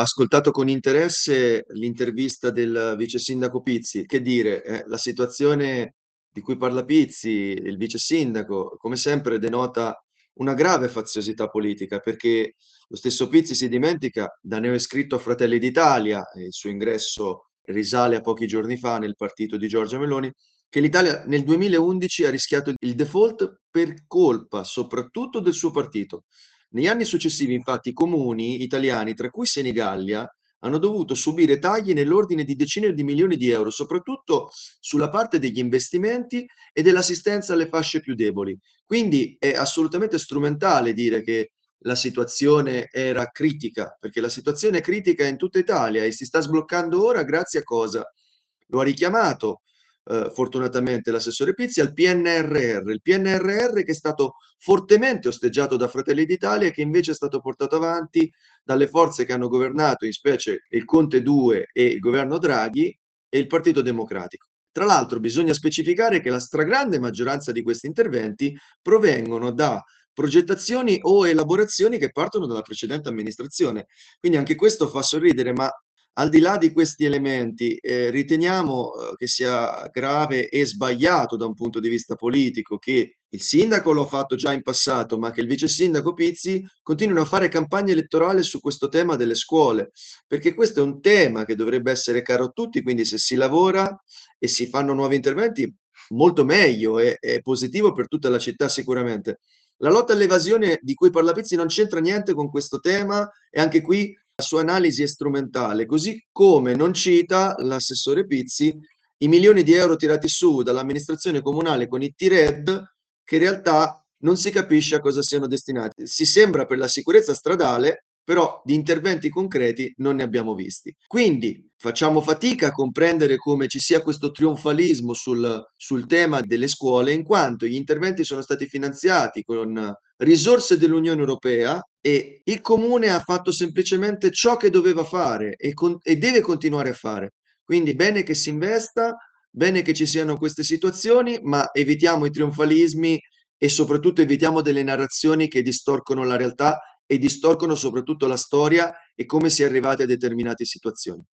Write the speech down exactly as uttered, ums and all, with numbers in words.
ascoltato con interesse l'intervista del vice sindaco Pizzi. Che dire, eh, la situazione di cui parla Pizzi, il vice sindaco, come sempre denota una grave faziosità politica, perché lo stesso Pizzi si dimentica, da neoiscritto a Fratelli d'Italia, e il suo ingresso risale a pochi giorni fa nel partito di Giorgia Meloni, che l'Italia nel duemilaundici ha rischiato il default per colpa soprattutto del suo partito. Negli anni successivi, infatti, i comuni italiani, tra cui Senigallia, hanno dovuto subire tagli nell'ordine di decine di milioni di euro, soprattutto sulla parte degli investimenti e dell'assistenza alle fasce più deboli. Quindi è assolutamente strumentale dire che la situazione era critica, perché la situazione è critica in tutta Italia e si sta sbloccando ora grazie a cosa? Lo ha richiamato eh, fortunatamente l'assessore Pizzi al P N R R, il P N R R che è stato fortemente osteggiato da Fratelli d'Italia e che invece è stato portato avanti dalle forze che hanno governato, in specie il Conte due e il governo Draghi e il Partito Democratico. Tra l'altro bisogna specificare che la stragrande maggioranza di questi interventi provengono da progettazioni o elaborazioni che partono dalla precedente amministrazione. Quindi anche questo fa sorridere, ma al di là di questi elementi, eh, riteniamo eh, che sia grave e sbagliato da un punto di vista politico che il sindaco lo ha fatto già in passato, ma che il vice sindaco Pizzi continuino a fare campagna elettorale su questo tema delle scuole, perché questo è un tema che dovrebbe essere caro a tutti, quindi se si lavora e si fanno nuovi interventi, molto meglio, è, è positivo per tutta la città sicuramente. La lotta all'evasione di cui parla Pizzi non c'entra niente con questo tema e anche qui la sua analisi è strumentale, così come non cita l'assessore Pizzi i milioni di euro tirati su dall'amministrazione comunale con i T-Red che in realtà non si capisce a cosa siano destinati. Si sembra per la sicurezza stradale, però di interventi concreti non ne abbiamo visti. Quindi facciamo fatica a comprendere come ci sia questo trionfalismo sul, sul tema delle scuole, in quanto gli interventi sono stati finanziati con risorse dell'Unione Europea e il comune ha fatto semplicemente ciò che doveva fare e, con, e deve continuare a fare. Quindi bene che si investa, bene che ci siano queste situazioni, ma evitiamo i trionfalismi e soprattutto evitiamo delle narrazioni che distorcono la realtà e distorcono soprattutto la storia e come si è arrivati a determinate situazioni.